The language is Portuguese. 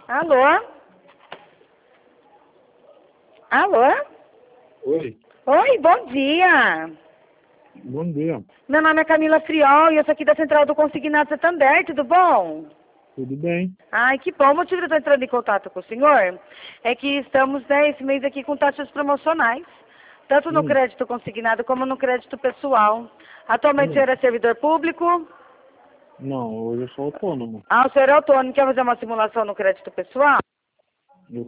Alô? Alô? Oi, Oi, bom dia. bom dia. Meu nome é Camila Friol e eu sou aqui da Central do Consignado Santander, tudo bom? Tudo bem? Ai, que bom. O motivo de eu estar entrando em contato com o senhor é que estamos, esse mês aqui com taxas promocionais, tanto no Hum, crédito consignado como no crédito pessoal. Atualmente o hum. senhor é servidor público? Não, hoje eu sou autônomo. Ah, o senhor é autônomo. Quer fazer uma simulação no crédito pessoal?